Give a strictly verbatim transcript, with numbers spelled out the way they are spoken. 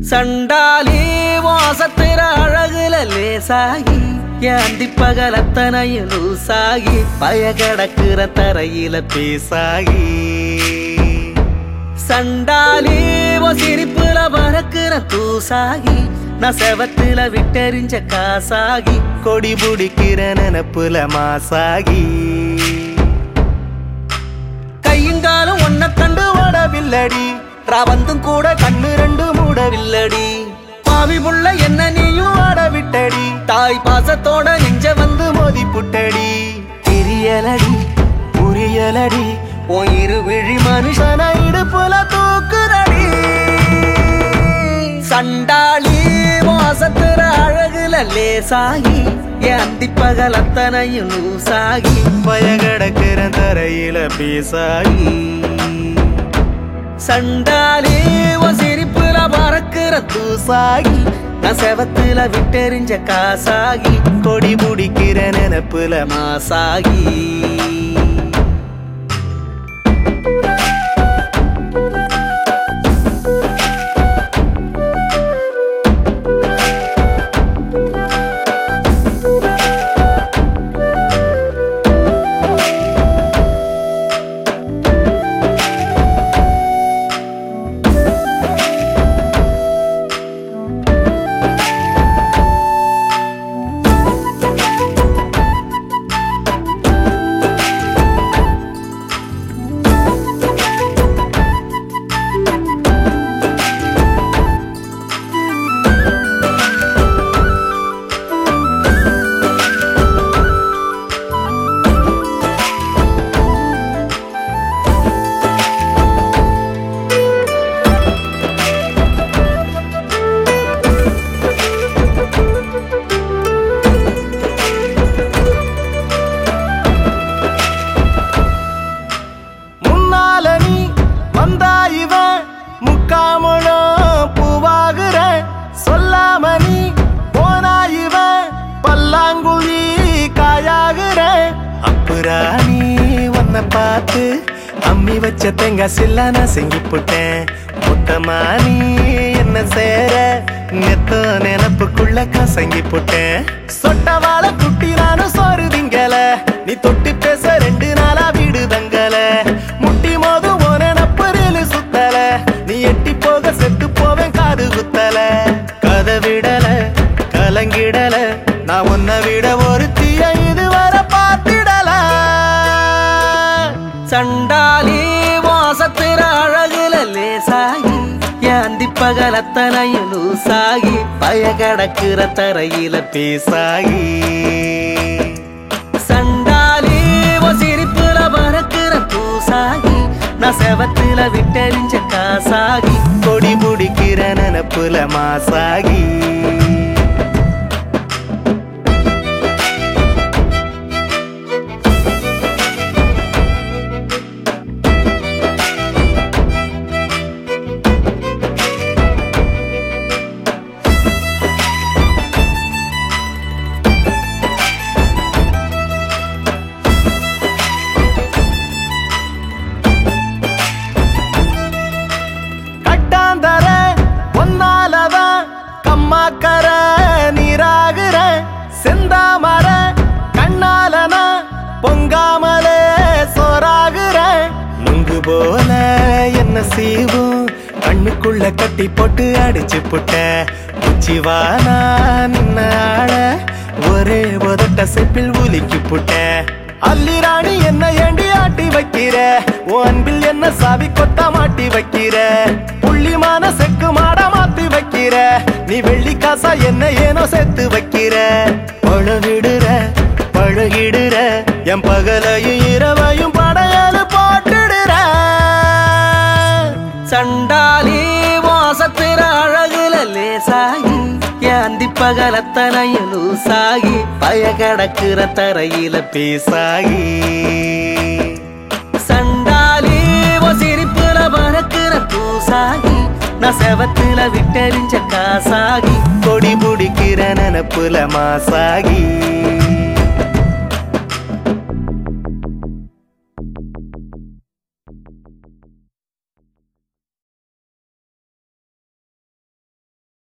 சண்டாலி வாசத்திர அழகுல லேசாகி ஏந்தி பகலத்தனையும் லூசாகி பயகடக்குற தரையில பேசாகி சண்டாலி சிரிப்புல பறக்குற தூசாகி நான் செவத்துல விட்டெறிஞ்ச காசாகி கொடி புடிக்கிற நினப்புல மாசாகி கையுங்காலும் ஒன்ன கண்டு ஓடவில்லடி ராவந்தும் கூட கண்ணு ரெண்டு மூடவில்லடி பாவி புள்ள என்ன நீயும் ஆட விட்டடி தாய் பாசத்தோட நெஞ்ச வந்து மோதி புட்டடி தெரியலடி புரியலடி உன் இரு விழி மனுஷன இடுப்புல தூக்குறடி சண்டாளி வாசத்துற அழகுல லேசாகி ஏந்தி பகல் அத்தனையும் லூசாகி பயகடக்கிற தரையில பேசாகி சண்டாலி சிரிப்புல பறக்குற தூசாகி நான் செவத்துல விட்டெறிஞ்ச காசாகி கொடி முடிக்கிற நினப்புல மாசாகி பார்த்து அம்மி வச்ச தேங்காய் சில்ல நான் செங்கி போட்டேன் மொத்தமா நீ என்ன சேர நெத்த நினப்புக்குள்ள கசங்கி போட்டேன் சொட்ட வாழை குட்டி நானும் சோறு திங்கல நீ தொட்டு பேச ரெண்டு நாளா வீடு தங்கல முட்டி மோது ஓன நப்பரில் சுத்தல நீ எட்டி போக செத்து போவேன் காது குத்தல கதை விடல கலங்கிடல நான் உன்னை விட ஒரு தீய இதுவரை பார்த்திடல சண்டாலி வாசத்திர அழகுல லேசாகி ஏந்தி பகலத்தனையும் லூசாகி பயகடக்குற தரையில பேசாகி சண்டாலி சிரிப்புல பறக்குற தூசாகி நான் செவத்துல விட்டெறிஞ்ச காசாகி கொடி முடிக்கிற நினப்புல மாசாகி கம்மாக்கர நீராகுற செந்தாமர கண்ணாலனா பொங்காமலே சோறாகுற நுங்கு போல என்ன செய்வோம் கண்ணுக்குள்ள கட்டி போட்டு அடிச்சு புட்ட உச்சிவானா நின்ன ஆட ஒரே உதட்ட செப்பில் உலுக்கி புட்ட அல்லிராணி என்ன ஏண்டி ஆட்டி வைக்கிற ஓ அன்பில் என்ன சாவி கொத்த மாட்டி வைக்கிற புள்ளிமான செக்கு மாட மாத்தி வைக்கிற நீ வெள்ளி காசா என்ன ஏனோ சேர்த்து வைக்கிற பழகிடுற பழகிடுற என் பகலையும் இரவையும் படையலு போட்டுடுற சண்டாலி வாசத்திர அழகுல லேசாகி ஏந்தி பகலத்தனையும் லூசாகி பயகடக்குற தரையில பேசாகி சண்டாலி சிரிப்புல பறக்குற தூசாகி நான் செவத்துல விட்டெறிஞ்ச காசாகி கொடி புடிக்கிற நினப்புல மாசாகி